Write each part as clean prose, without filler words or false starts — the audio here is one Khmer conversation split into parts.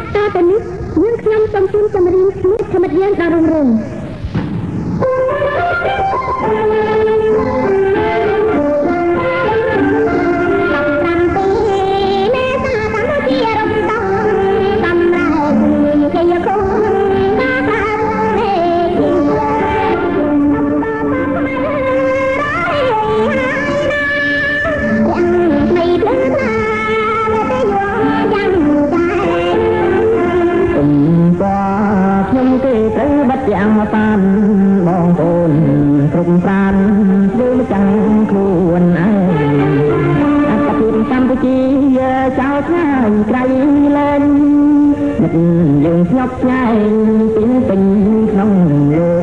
តទៅនេះយើងខ្ញុំសូមជូនចម្រៀងស្មូតធម្មជាតិដល់រងរងយ៉ាងមកតាមបងប្អូនគ្រប់ប្រានធ្វើចាំខ្លួនឯងអត្តភាពកម្ពុជាចោលឆ្ងាយក្រៃលែងនឹកយើងស្ញប់ឆ្ងាយពីពេញក្នុងលោក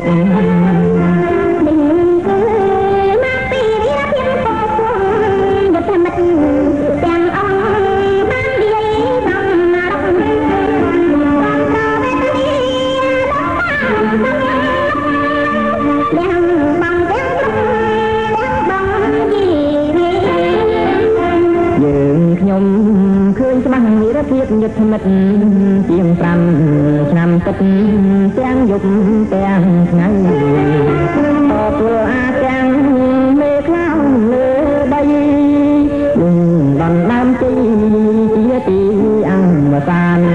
យុទ្ធមិត្តជាង5ឆ្នាំទឹកទាំងយប់ទាំងថ្ងៃតពលអាទាំងមេខ្លោងលើដីដណ្ដើមជ័យជាទីអវសាន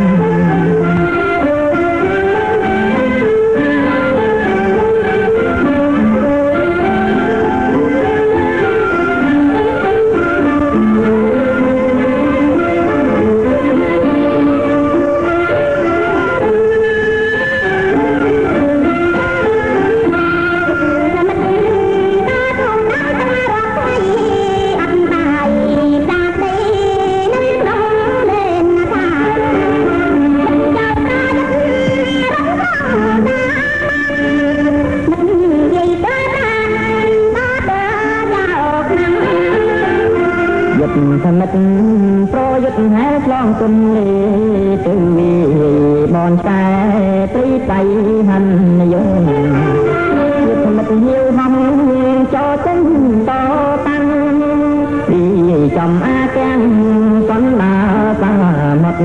ធម្មតាប្រយុទ្ធហែឆ្លងគុំលេទៅមីបនតែត្រីបៃហនយងយុទ្ធមិត្តហៀវហំចោចិនតតាំងពីចំអាទាំងសន្តាសាមត់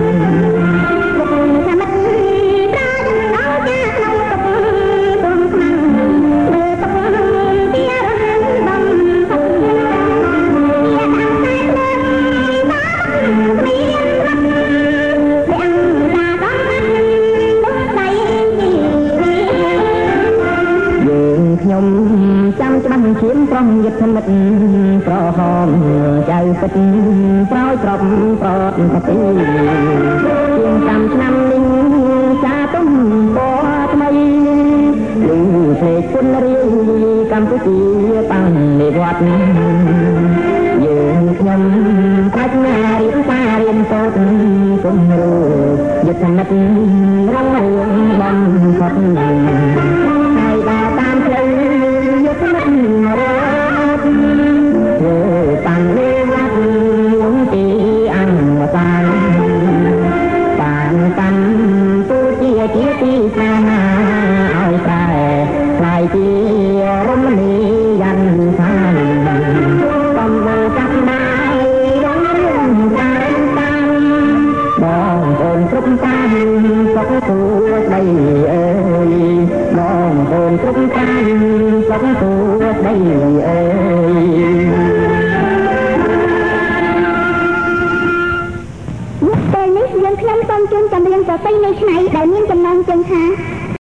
ចាំច្បាស់ឈាមប្រងយុទ្ធមិត្តប្រហមចៅពិតប្រោយក្របប្រត់ប្រទីជាងតាមឆ្នាំនេះចាទុំពណ៌ថ្មីលឺភ្លេងគុណរាយកម្ពុជាតាំងនិវត្តន៍យើងខ្ញុំប្រាជ្ញារៀនការរៀនសូត្រគុំរូយុទ្ធមិត្តរងរឿងបំផុតហើយដល់តាមផ្លូវតាំងលេវត្តលំទីអង្សានបានតាំងទូជាទីស្នេហាឲ្យតែខ្លាយជារមណីយដ្ឋានកំវល់កាត់បាយរងរឿងតាមតាមបងប្អូនគ្រប់តាមសុខសួស្ដីអើយបងប្អូនគ្រប់តាមសុខសួស្ដីអើយពេលនេះយើងខ្ញុំសូមជូនចម្រៀងប្រពៃណីឆ្នៃដែលមានចំណងជើងថា